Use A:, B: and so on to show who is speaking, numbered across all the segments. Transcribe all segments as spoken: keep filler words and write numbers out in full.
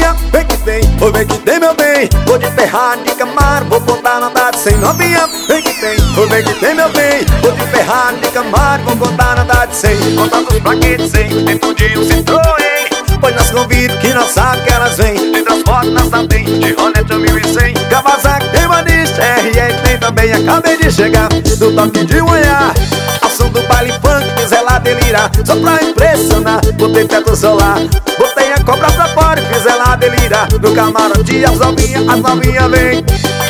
A: novinha, vem que tem, oi vem que tem meu bem. Vou de Ferrari, de Camaro, vou contar na data sem novinha, vem que tem, oi vem que tem meu bem. Vou de Ferrari, de Camaro, vou contar na data sem. Contar dos plaquetes sem, dentro de um Citroën. Pois nós convido que não sabe que elas vêm. De transporte nós também, de Hornet mil e cem. Kawasaki, tem Vanista, R R tem também. Acabei de chegar do toque de manhã, ao som do baile funk, fiz ela delirar. Só pra impressionar, botei teto solar, botei a cobra pra fora e fiz ela delirar. No camarote as novinhas, as novinhas vem.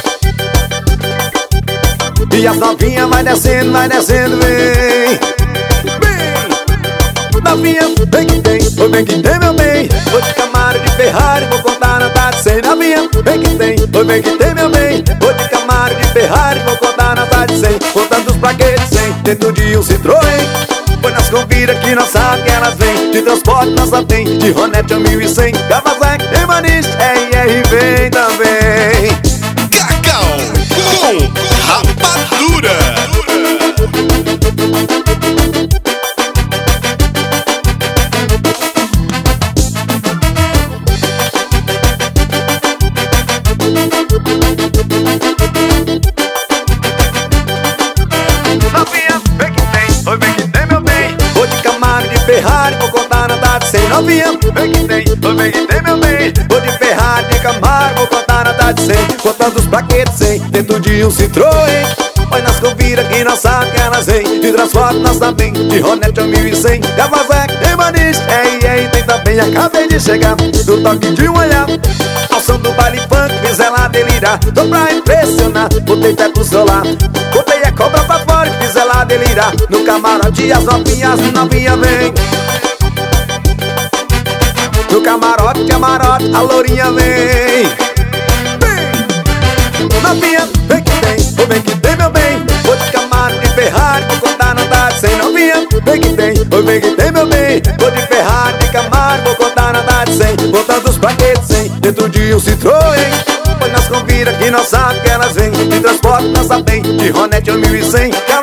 A: E as novinhas vai descendo, vai descendo, vem. Vem, novinha, vem que tem, oi vem que tem meu bem. Vou de Camaro, de Ferrari, vou contar na data sem novinha, vem que tem, oi vem que tem meu bem. Vou de Camaro, de Ferrari, vou contar na data sem. Contando os plaquetes sem, dentro de um Citroën. Pois nós convida que não sabe que elas vêm. De transporte nós só tem, de Hornet mil e cem. Kawasaki, tem Vanista, R R vem também.
B: Cacau com Rapadura.
A: Novinha, vem que tem, oi vem que tem meu bem. Vou de Camaro, de Ferrari, vou contar na data sem novinha, vem que tem, oi vem que tem meu bem. Vou de Ferrari, de Camaro, vou contar na data sem. Contando os plaquetes sem, dentro de um Citroën. Pois nós convida que não sabe que elas vêm. De transporte nós também, de Hornet mil e cem. Kawasaki, tem Vanista, R R tem também. Acabei de chegar do toque de manhã, ao som do baile funk, fiz ela delirar. Tô pra impressionar, botei teto solar, botei a cobra pra fora e fiz ela delirar. No camarote as novinhas, as novinhas vem. No camarote, camarote, a lourinha vem. Vem, novinha, vem que tem, oi vem que tem meu bem. Vou de Camaro, de Ferrari, vou contar na data sem novinha, vem que tem, oi vem que tem meu bem. Vou de Ferrari, de Camaro, vou contar na data sem. Contando os plaquetes sem, dentro de um Citroën. Pois nós convida que não sabe que elas vêm. De transporte nós só tem, de Hornet mil e cem.